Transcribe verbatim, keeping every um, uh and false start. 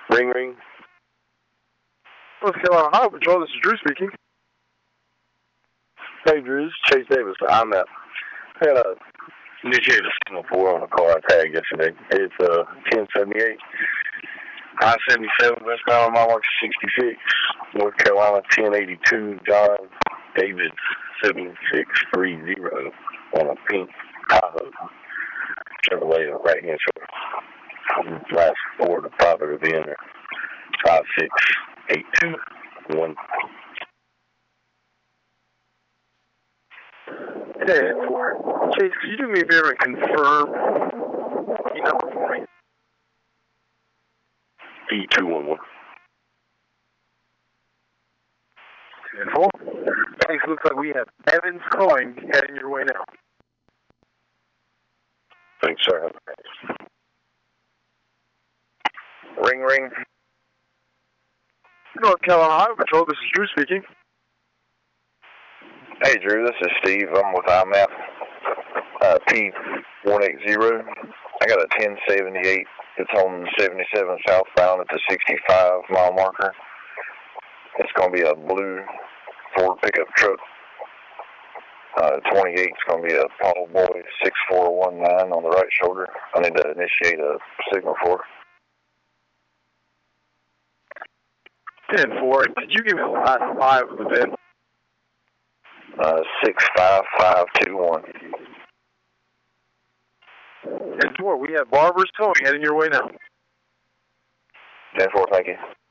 Ring, ring. North Carolina Highway Patrol, this is Drew speaking. Hey, Drew, this is Chase Davis. I'm at, I had a initiated a signal for on a car I tagged yesterday. It's uh, ten seventy-eight. I seventy-seven, westbound, mile marker sixty-six. North Carolina ten eighty-two, John David seven six three zero on a pink Tahoe. Chevrolet, right hand shoulder. Last four, the private of the ender. five six eight two one. ten four. Chase, could you do me a favor and confirm the number for me? E two one one. ten four. Chase, looks like we have Evans calling, heading your way now. Thanks, sir. Ring, ring. North Carolina Highway Patrol, this is Drew speaking. Hey, Drew, this is Steve. I'm with I M A P uh, P one eighty. I got a ten seventy-eight. It's on seventy-seven southbound at the sixty-five mile marker. It's going to be a blue Ford pickup truck. Uh, twenty-eight is going to be a Paul Boy six four one nine on the right shoulder. I need to initiate a signal for her. ten four. Could you give me the last five of the V I N? Uh, six five five two one. ten four. We have Barbers towing, heading your way now. ten four, thank you.